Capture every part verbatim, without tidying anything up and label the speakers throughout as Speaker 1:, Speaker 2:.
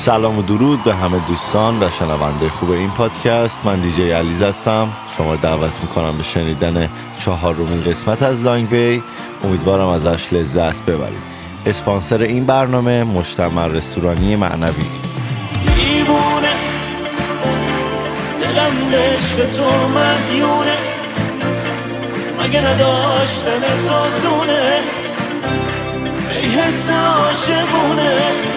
Speaker 1: سلام و درود به همه دوستان و شنونده خوب این پادکست. من دیجی علیز هستم. شما رو دعوت میکنم به شنیدن چهارمین قسمت از لانگ وی. امیدوارم ازش لذت ببرید. اسپانسر این برنامه مجتمع رستورانی معنوی.
Speaker 2: دیوونه دلم عشق تو مدیونه، مگه نداشتن تو زونه، ای حس عاشقونه.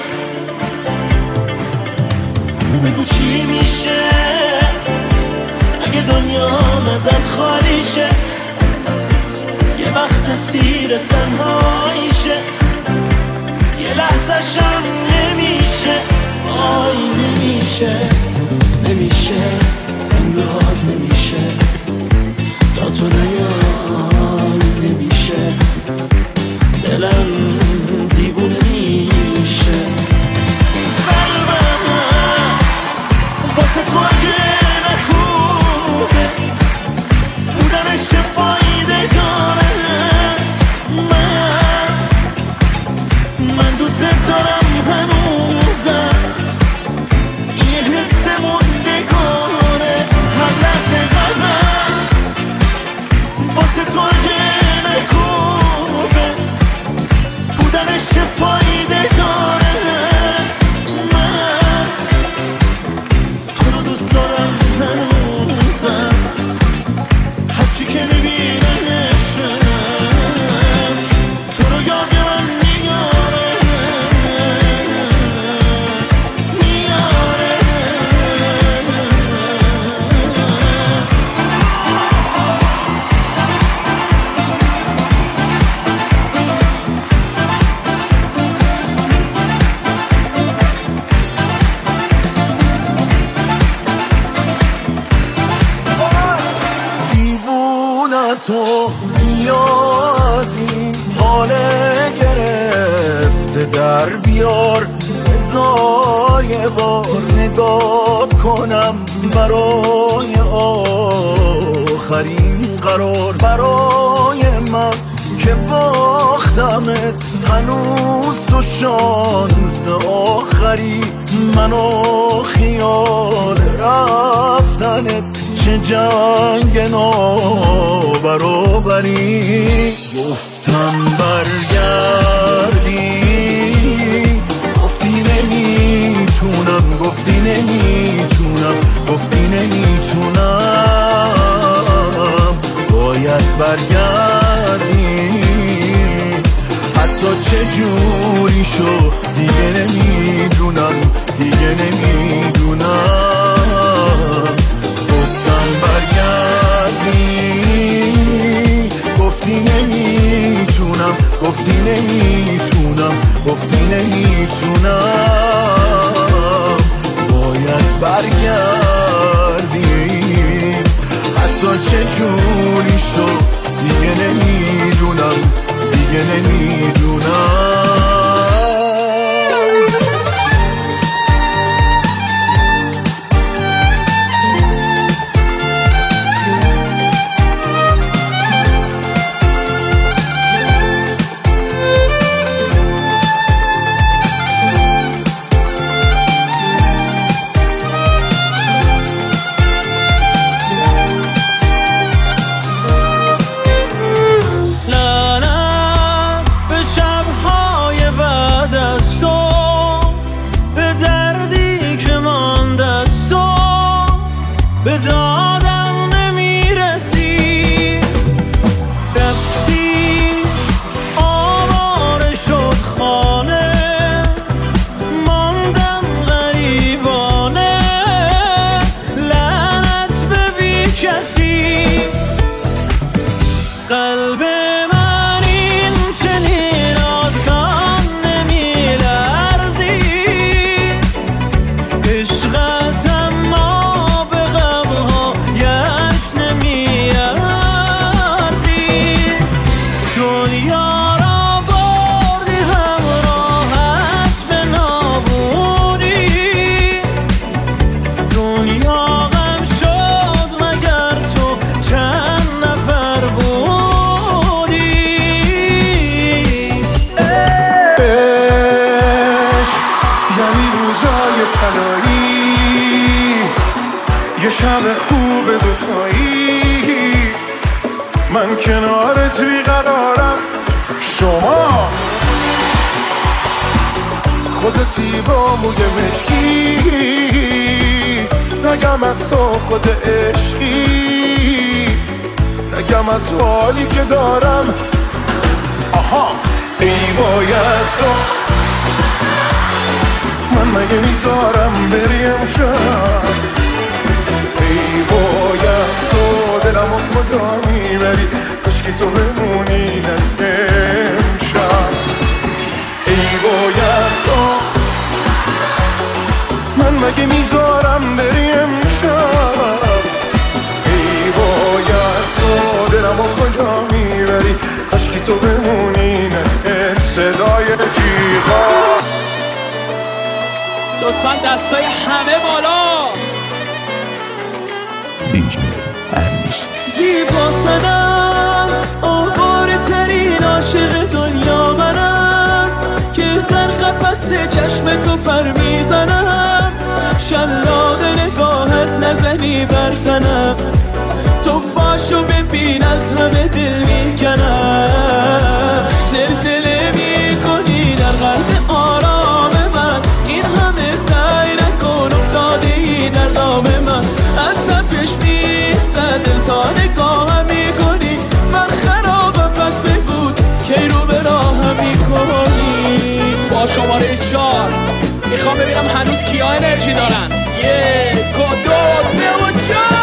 Speaker 2: بگو چی میشه اگه دنیا ازت خالی شه، یه وقت اسیر تنهاییشه، یه لحظه شم نمیشه، آی نمیشه نمیشه انگار نمیشه، تا تو نیای نمیشه، دلم دیوونه میشه. قلبم واسه تو اگه نخوبه بودنش چه فایده داره، من من دوست دارم هنوزم، یه حس موندگاره هر لحظه قلبم واسه تو اگه نخوبه بودنش چه فایده داره، من تو رو دوست دارم هنوزم، هرچی که میبینمشم تو رو یاد من میاره میاره. دیوونه تو بیا از این حال گرفته در بیار، بذار بار نگاه کنم برای آخرین قرار، برای من که باختمت هنوز تو شانس آخری، منو خیال رفتنت چه جنگ نابرابری. گفتم برگردی گفتی نمیتونم، گفتی نمیتونم، گفتی نمیتونم، باید برگردی حتی چه جوری شو دیگه نمیدونم، دیگه نمیدونم. گفتم برگردی گفتی نمیتونم، گفتی نمیتونم، گفتی نمیتونم، باید برگردی حتی چه جوری شو دیگه نمیدونم، دیگه نمیدونم.
Speaker 3: نه نه به شبها شب خوب دوتایی، من کنارت بیقرارم. شما خودتی با موی مشکی، نگم از تو خود عشقی، نگم از حالی که دارم. آها ای وای از تو، من مگه میذارم بری امشب؟ ای وای از تو، دلمو کجا میبری؟ کاشکی تو بمونی امشب. ای وای از تو، من مگه میذارم بری امشب؟ ای وای از تو، دلمو کجا میبری؟ کاشکی تو بمونی نه. صدای جیغا
Speaker 4: لطفاً دستای همه بالا.
Speaker 5: دیجی اریش
Speaker 2: زیبا سنم، آواره ترین عاشق دنیا منم، که در قفس چشم تو پر میزنم. شلاق نگاهت نزنی بردنم، تو باشو ببین از همه دل میکنم. زلزله میکنی در قلب آرام من، این همه سعی نکن افتادی در دام من. از تپش میستد دل تا نگاهم میکنی، من خرابم پس بگو کی رو به راهم میکنی.
Speaker 4: با شماره چار میخوام ببینم هنوز کیا انرژی دارن. یک و دو سه و چار.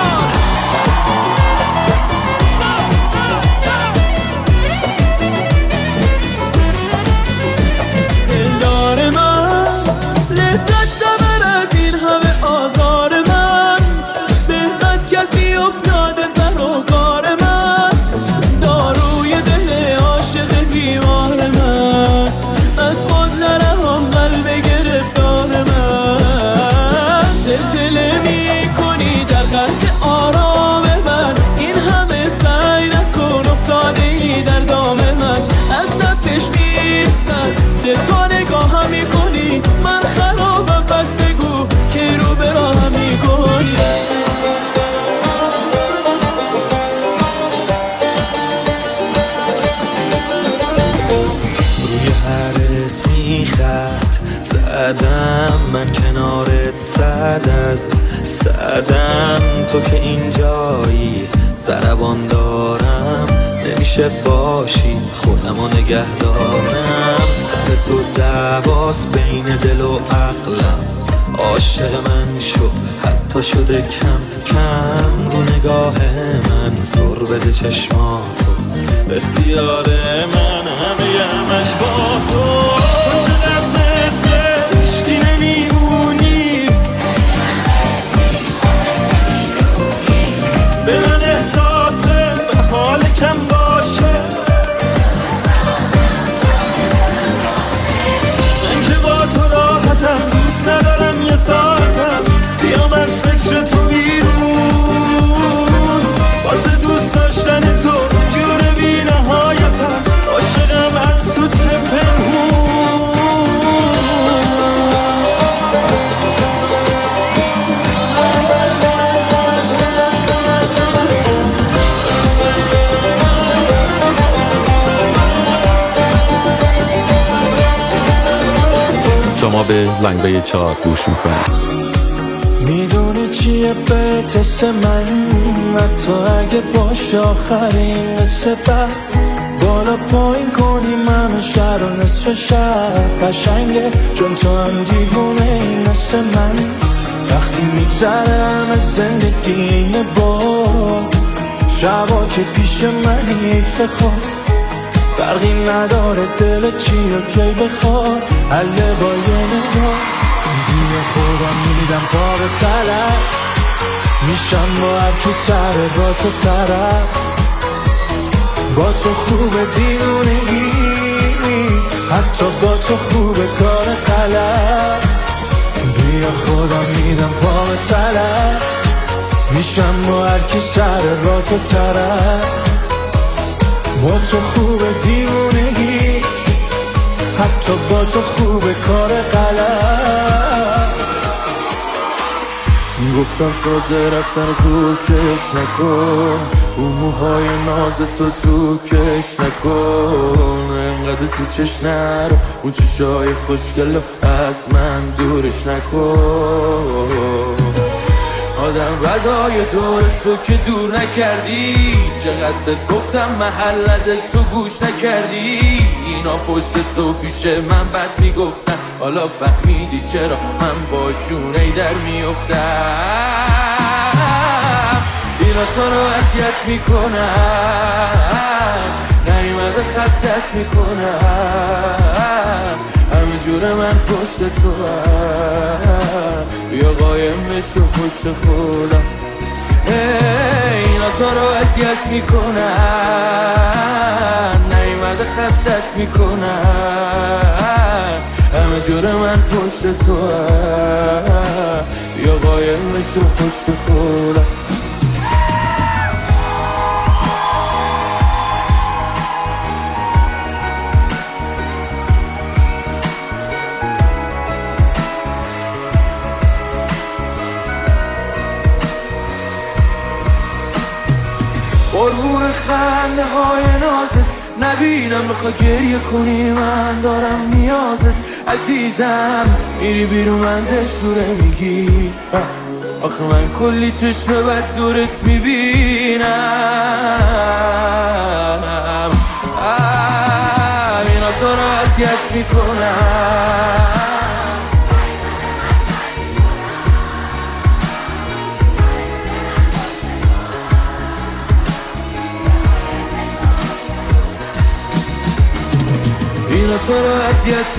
Speaker 2: دلدار من لذت زبر از این همه آزار من، بهتر کسی افتاده سر و کار من. داروی دل عاشق بیمار من، از خود نرهم قلب گرفتار من. زلزله میکنی در قلب آرام من، این همه سعی نکن افتادی در دام من. از تپش میستن دل تا نگاهم میکنی، من خرابم پس بگو کی رو به راهم میکنی.
Speaker 6: روی هر اسمی خط زدم، من کنارت صد از صدم. تو که اینجایی ضربان دارم، نمیشه باشی خودمو نگه دارم. سر تو دعواست بین دل و عقلم، عاشق من شو حتی شده کم کم. رو نگاه من سر بده چشماتو، اختیار من همه همش با تو. تو چقدر مثل عشقی نمیمونی، به من احساسم حال کم باشه. من که با تو راحتم، دوست ندارم یه ساعتم بیام از فکر تو بیرون. واسه دوست داشتن تو جور بی نهایتم، عاشقم از تو چه پنهون.
Speaker 5: شما به لنگوی چهار گوش میکنید.
Speaker 2: میدونی چیه بهتست من، حتی اگه باشه آخرین قصه بعد. بالا پایین کنی منو شهر و نصف شب قشنگه، چون تو هم دیوونه این مثل من. وقتی میگذرم از زندگی اینه با شبا که پیش منی ایف خواب، فرقی نداره دل چی و کی بخواد، حله با یه نگاه. بیا خودم میدم پا به طلب، میشم با هر کی سر با تو طرف. با تو خوبه دیوونگی، حتی با تو خوبه کار غلط. بیا خودم میدم پا به طلب، میشم با هر کی سر با تو طرف. با تو خوبه دیوونگی، حتی با تو خوبه کار غلط. گفتم سازه رفتن کوکش نکن، اون موهای ناز تو تو کش نکن، انقدر تو چش نرو، اون چشای خوشگلو از من دورش نکن. آدم بدای دور تو که دور نکردی، چقدر بهت گفتم محل تو گوش نکردی. اینا پشت تو پیش من بد میگفتن، حالا فهمیدی چرا من باشون ای در میافتم. اینا تو رو اذیت میکنن، نیومده خستت میکنن، همه جور من پشت تو هم، بیا قایم بشو پشت خودم. اینا تو رو اذیت میکنن، نیومده خستت میکنن، همه جور من پشت تو هم، بیا قایم بشو پشت خودم. قربون خنده های نازت نبینم، بخوا گریه کنی من دارم نیازت. عزیزم میری بیرون من دشوره میگی، آخه من کلی چشم بد دورت میبینم. اینا تو رو اذیت میکنم، اینا تو رو اذیت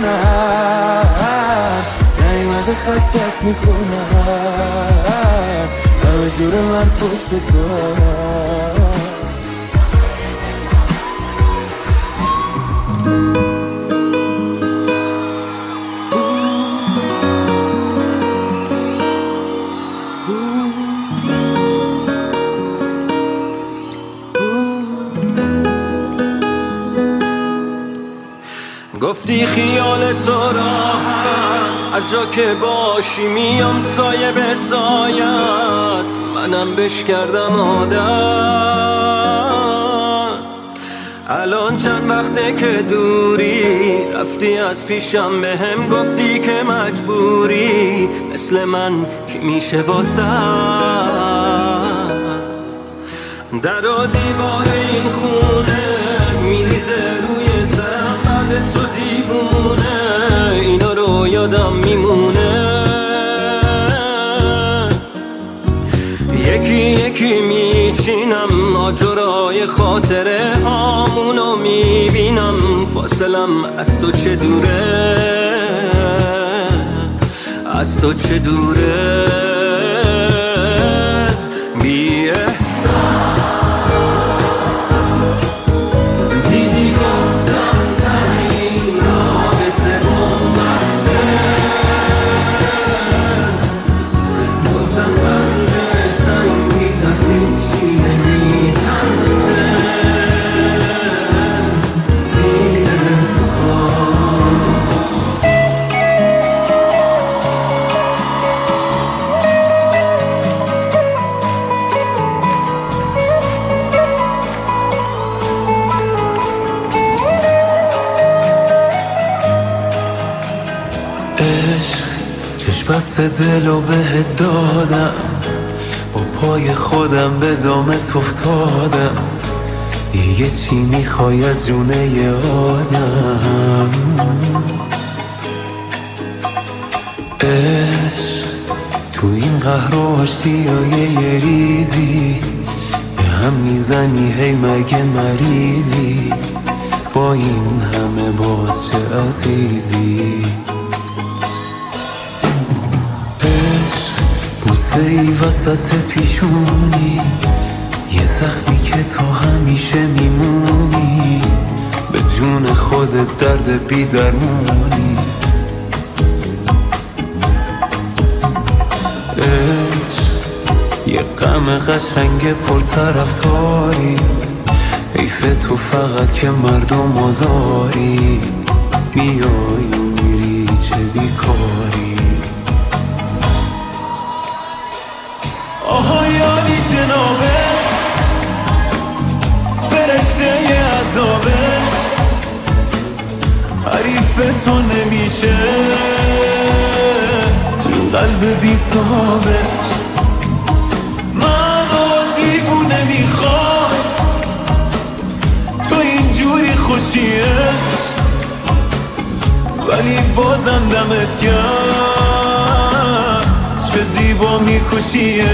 Speaker 2: میکنن، نیومده خستت میکنن، همه جور من پشت تو هم.
Speaker 6: گفتی خیال تو راحت، هر جا که باشی میام سایه به سایت، منم بش کردم عادت. الان چند وقته که دوری، رفتی از پیشم به هم گفتی که مجبوری، مثل من کی میشه واسط. در و دیوار این خونه میریزه روی سرم، بعد تو دیوونه اینا رو یادم میمونه. یکی یکی میچینم آجرای خاطره هامونو میبینم، فاصلم از تو چه دوره، از تو چه دوره. بی
Speaker 2: بست دلو بهت دادم، با پای خودم به دامت افتادم، دیگه چی میخوای از جونه ی آدم. عشق تو این قهر و آشتیای یه ریزی، به هم میزنی هی مگه مریضی، با این همه باز چه عزیزی. بوسه ای وسط پیشونی، یه زخمی که تو همیشه میمونی، به جون خودت درد بی درمونی. عشق یه غم قشنگ پرطرفداری، حیف تو فقط که مردم آزاری، میای و میری چه بیکاری. کیف تو نمیشه قلب بی صاحبش منو دیوونه میخوای تو اینجوری خوشیه ولی بازم دمت گرم چه زیبا میکشیه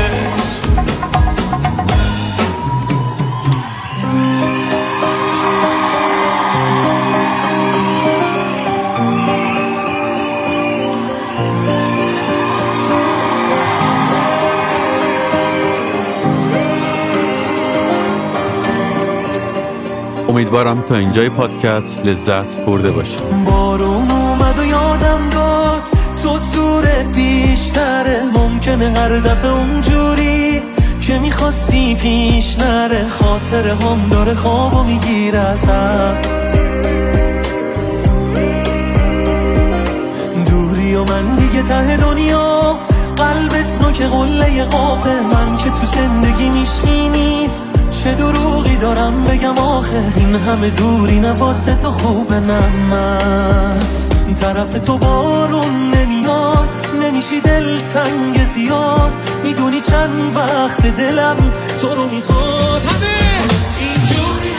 Speaker 5: امیدوارم تا اینجای پادکست لذت برده باشید.
Speaker 2: بارون اومد و یادم داد تو صورت بیشتره ممکنه هر دفعه اونجوری که میخواستی پیش نره خاطره هم داره خوابو میگیره ازم دوری و من دیگه ته دنیا قلبت نوک قله قافه من که تو زندگی میشکی نیست چه دروغی دارم بگم آخه این همه دوری نواسه تو خوبه نه من طرف تو بارون نمیاد نمیشی دل تنگ زیاد میدونی چند وقت دلم تو رو میخواد همه اینجوری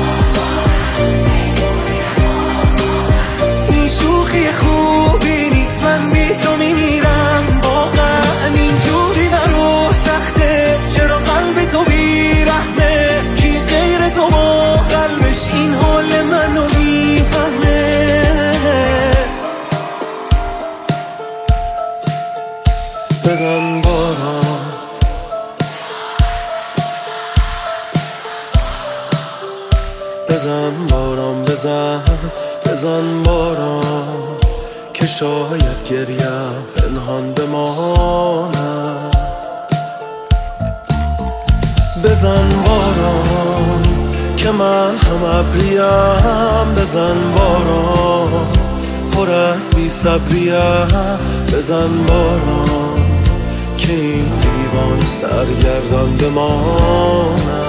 Speaker 2: این شوخی خوبی نیست من بی تو میمیرم واقعا اینجوری برو سخته چرا قلب تو بیرحمه کی غیر تو با قلبش این حال منو میفهمه بزن باران بزن باران بزن بزن باران که شاید گریم پنهان بمانم بزن باران که من هم ابریم بزن باران پر از بی صبریم بزن باران که این دیوان سرگردان بمانم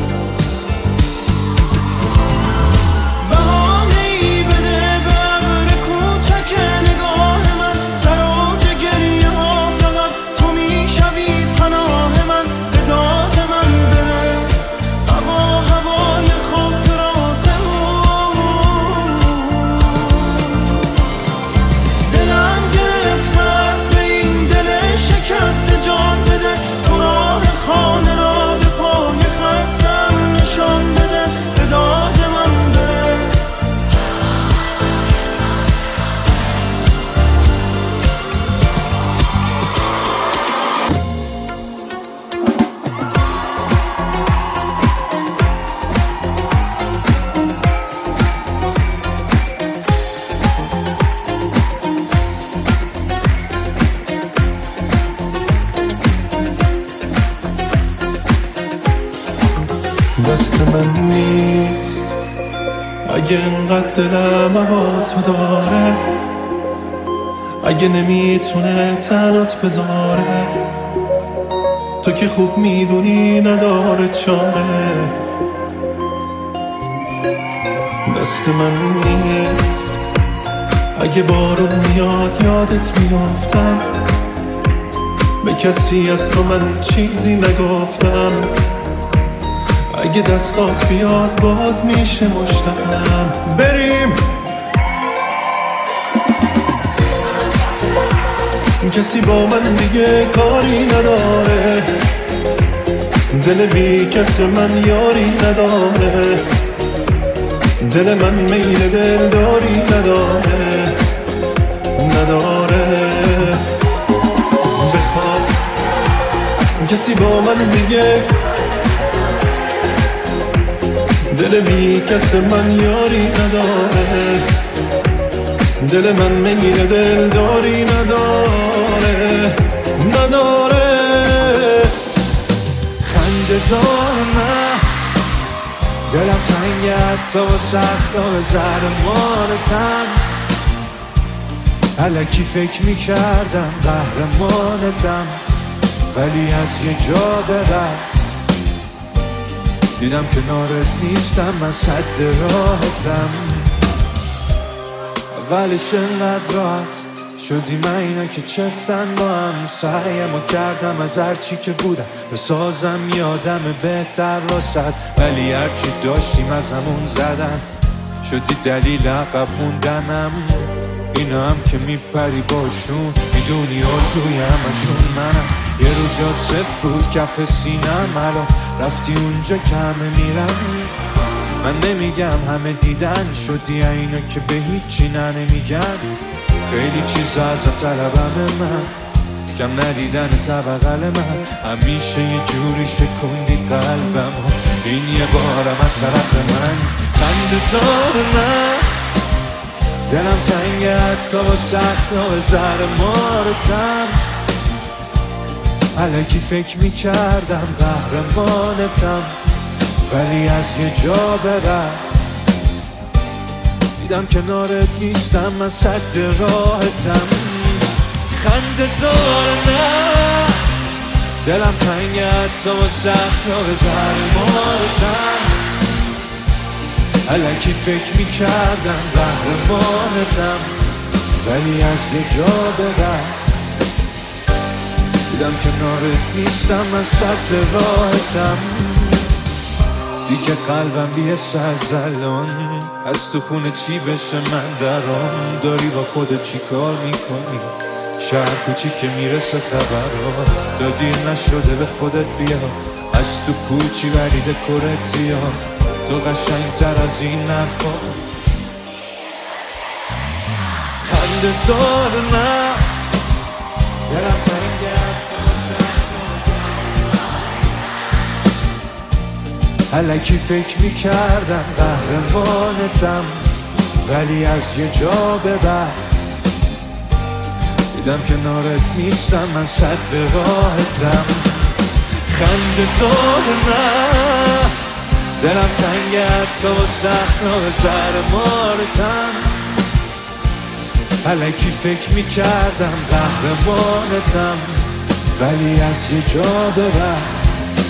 Speaker 2: دست من نیست اگه انقدر دلم هوا تو داره اگه نمیتونه تنات بذاره تو که خوب میدونی نداره چاره دست من نیست اگه بارون میاد یادت میافتم به کسی از تو من چیزی نگفتم اگه دستات بیاد باز میشه مشتم بریم کسی با من دیگه کاری نداره دل بی کس من یاری نداره دل من میل دل داری نداره نداره بخواد کسی با من دیگه دل بی کس من یاری نداره دل من میل دل داری نداره نداره خنده دارم دلم تنگت تا سخت و زرمانتم الکی فکر میکردم قهرمانتم ولی از یه جا به بعد دیدم کنارت نیستم من صد راحتم اولش انقدر راحت شدیم اینا که چفتن با هم، سعیمو کردم از هرچی که بودم بسازم یادم بهتر واسد، ولی هرچی داشتیم از همون زدن شدی دلیل عقب موندنم. اینا هم که میپری باشون میدونی آرزوی همشون منم، یه رو جاد صفر بود کف سینم، الان رفتی اونجا که همه میرم. من نمیگم همه دیدن شدی اینا که به هیچی نه نمیگم، خیلی چیزا ازت طلبم من کم ندیدن طبقل من، همیشه یه جوری شکندی قلبم، این یه بارم از طرف من خنده دار من، دلم تنگه حتی با سخت و زهر مارتم، الکی فکر میکردم قهرمانتم، ولی از یه جا به بعد دیدم کنارت نیستم، من سد راحتم. خنده دار نه دلم تنگه حتی با سخت و زهر مارتم، الکی فکر میکردم قهرمانتم، ولی از یه جا به بعد دیدم کنارت نیستم، من سد راحتم. دیگه قلبم بیسته از الان، از تو خونه چی بشه من درام، داری با خودت چی کار میکنی، شهر کوچی که میرسه خبرات، تا دیر نشده به خودت بیا، از تو کوچی ولی دکورت زیاد، تو قشنگ تر از این نفا. خنده دار نه دلم تنگه الکی فکر میکردم قهرمانتم، ولی از یه جا به بعد دیدم کنارت نیستم، من سد راحتم. خنده دار نه دلم تنگه حتی با سخت و زهر مارتم، الکی فکر میکردم قهرمانتم، ولی از یه جا به بعد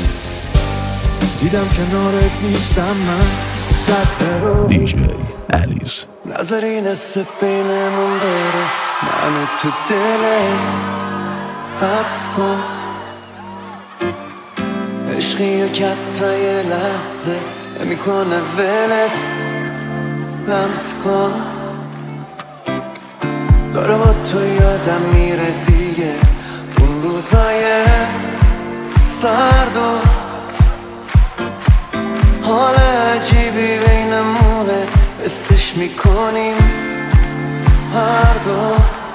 Speaker 2: دیدم کنارت نیستم، من صد رو
Speaker 7: دیجی الیز.
Speaker 8: نظری نسه بینمون بره، منو تو دلت حبس کن، عشقی که حتی یه لحظه نمیکنه ولت لمس کن، داره با تو یادم میره دیگه اون روزای سرد و حال عجیبی بینمونه حسش میکنیم هر دو.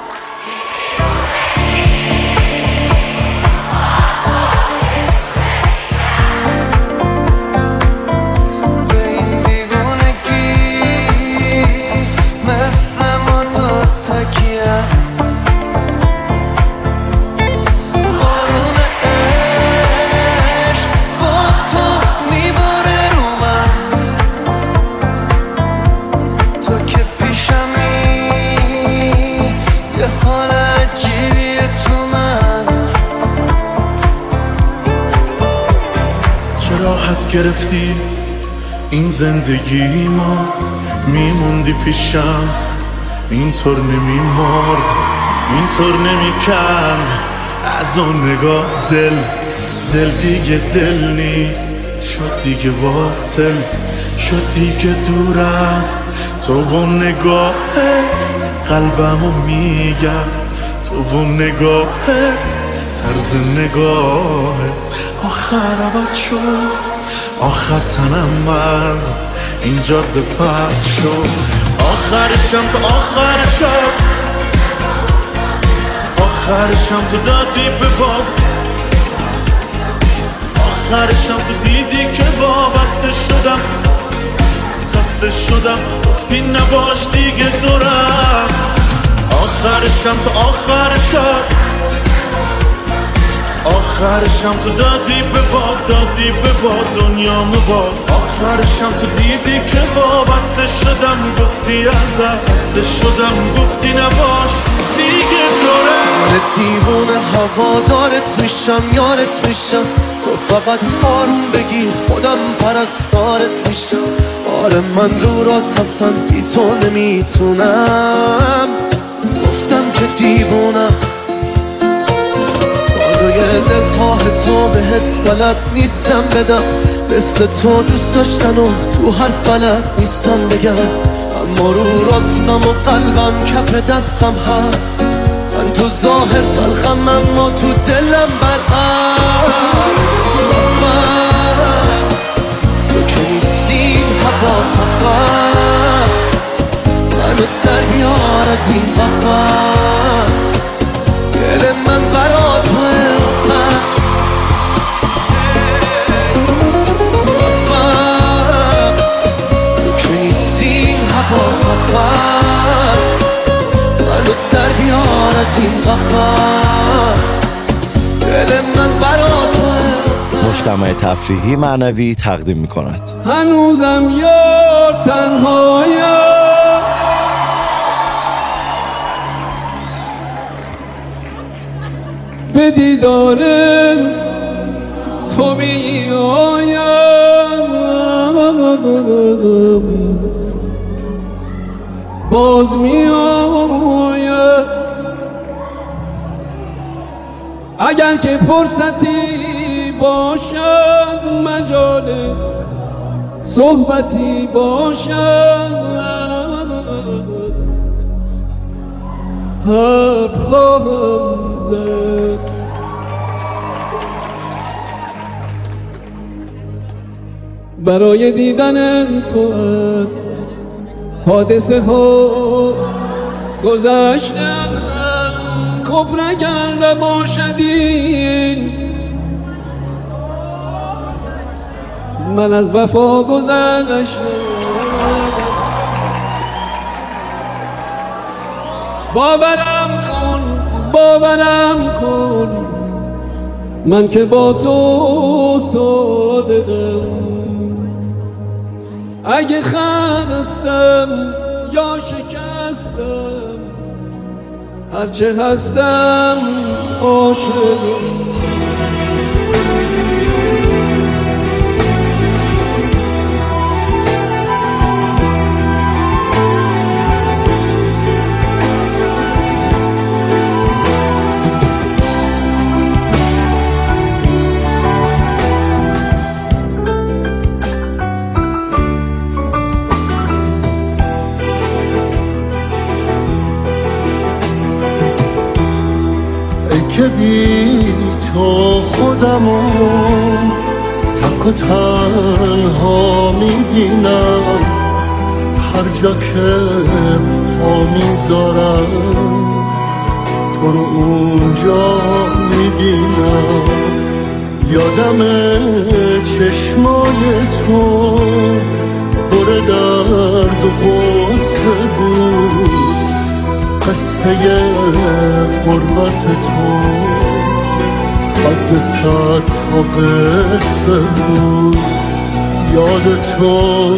Speaker 8: به این دیوونگی مثل ما دوتا کی هست، بارون عشق با تو میباره رو من، تو که پیشمی یه حال عجیبیه تو من.
Speaker 2: چه راحت گرفتی این زندگی، ما میموندی پیشم اینطور نمیمرد اینطور نمیکند از اون نگاه، دل دل دیگه دل نیست، شد دیگه باطل، شد دیگه دور از تو و نگاهت، قلبمو میگم تو و نگاهت، طرز نگاهت آخر عوض شد، آخر تنم از این جاده پرد شد، آخرشم تو آخر شب، آخرشم تو دادی به باد، آخرشم تو دیدی که وابسته شدم، خسته شدم گفتی نباش دیگه دورم، آخرشم تو آخر شب، آخرشم تو دادی به باد، دادی به باد دنیامو باز، آخرشم تو دیدی که وابسته شدم، گفتی ازت خسته شدم گفتی نباش دیگه دورم.
Speaker 8: من دیوونه هوادارت میشم یارت میشم، تو فقط آروم بگیر خودم پرستارت میشم،
Speaker 2: آره من رو راست هستم بی تو نمیتونم، گفتم که دیوونم بازوی دلخواه تو بهت بلد نیستم بدم، مثل تو دوست داشتن و تو هر فلک نیستم بگم، اما رو راستم و قلبم کف دستم هست، من تو ظاهر تلخم اما تو دلم برعکس، تو که نیستین هوا قفص، منو در بیار از این قفص، دل من برا توه پس قفص، تو که نیستین هوا قفص، منو در بیار از این قفص، دل من برا توه.
Speaker 1: مجتمع تفریحی معنوی تقدیم می کند.
Speaker 4: هنوزم یار تنهایم، به دیدار تو می آیم، باز می آیم، اگر که فرصتی باشد مجال صحبتی باشد، حرف خواهم زد. برای دیدن تو است حادثه ها گذشتن، کفر اگر نباشدین من از وفا گذشتم، باورم کن باورم کن من که با تو صادقم، اگه خستم یا شکستم هرچه هستم عاشقم.
Speaker 2: که بی تو خودمو تک و تنها میبینم، هر جا که پا میذارم تو رو اونجا میبینم، یادم چشمای تو پر درد و غصه بود، قصه غربت تو قد صد تا قصه بود، یاد تو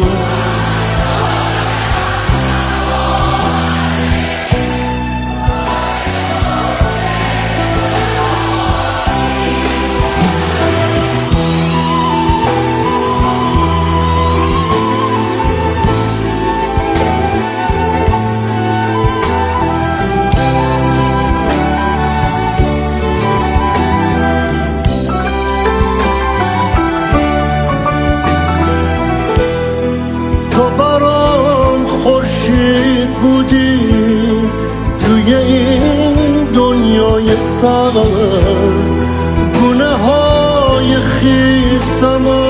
Speaker 2: بودی توی این دنیای سرد، گونه های خیسم و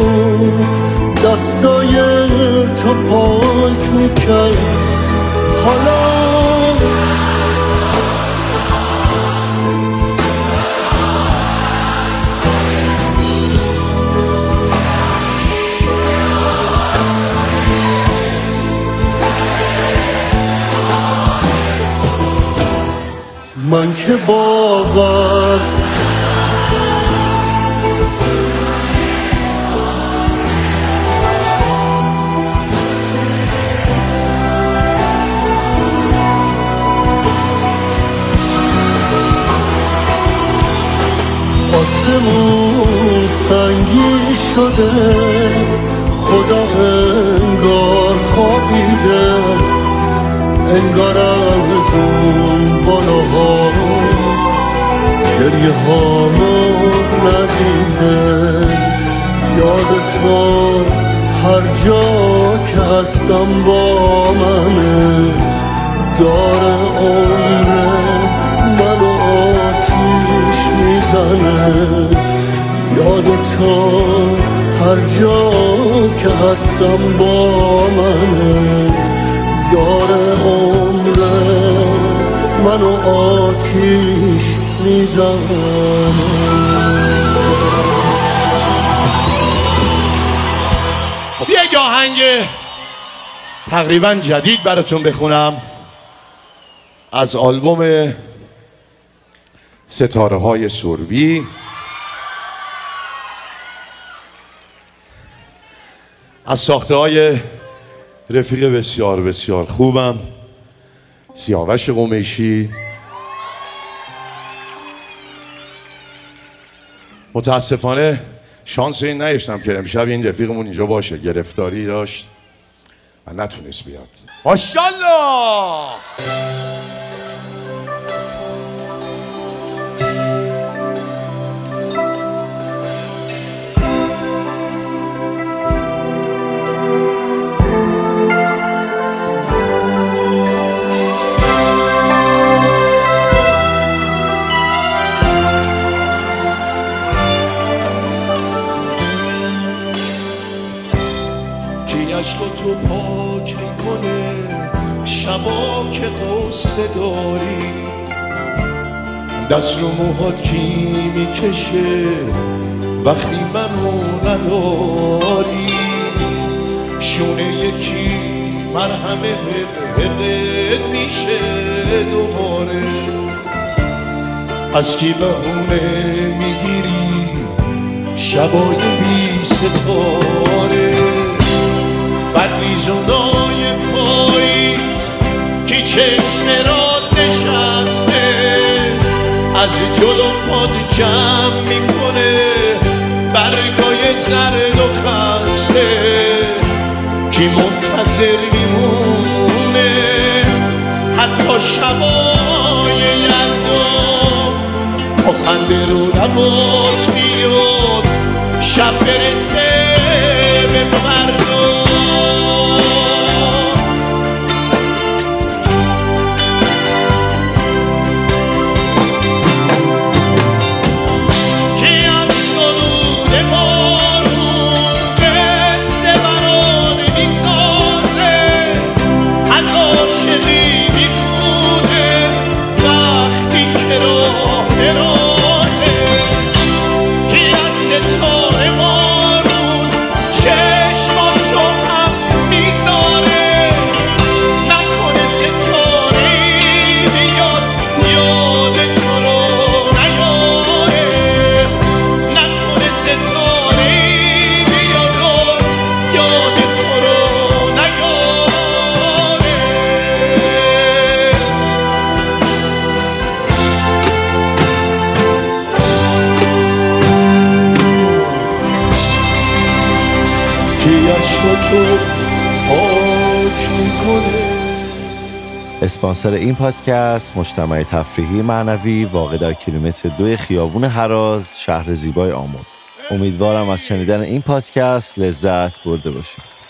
Speaker 2: دستای تو پاک میکرد، حالا من که باور آسمون سنگی شده، خدا
Speaker 8: انگار از اون بالاها گریه هامو ندیده. یاد تو هر جا که هستم با منه، داره عمره منو آتیش میزنه. یاد تو هر جا که هستم با منه، داره عمره منو آتیش میزنه.
Speaker 3: خب یک آهنگ تقریبا جدید براتون بخونم از آلبوم ستاره های سربی. از ساخته های رفیق بسیار بسیار خوبم، سیاوش قمیشی. متاسفانه شانس این نداشتم که امشب این رفیقمون اینجا باشه، گرفتاری داشت و نتونست بیاد. ماشاءالله.
Speaker 2: عشق تو پاک میکنه شبا که قصه داری، دست رو موهات کی میکشه وقتی منو نداری. شونه یکی مرهمه حقت میشه دوباره، از کی بهونه میگیری شبای بی ستاره. بدریزونای پاییز کی چشم را نشسته، از جلو پاد جمع میکنه برگای زرد و خسته. کی منتظر میمونه حتی شبای یلدا، با خنده رو لباس بیاد شب برسه به فردا.
Speaker 1: اسپانسر این پادکست مجتمع تفریحی معنوی واقع در کیلومتر دوی خیابون هراز، شهر زیبای آمل. امیدوارم از شنیدن این پادکست لذت برده باشید.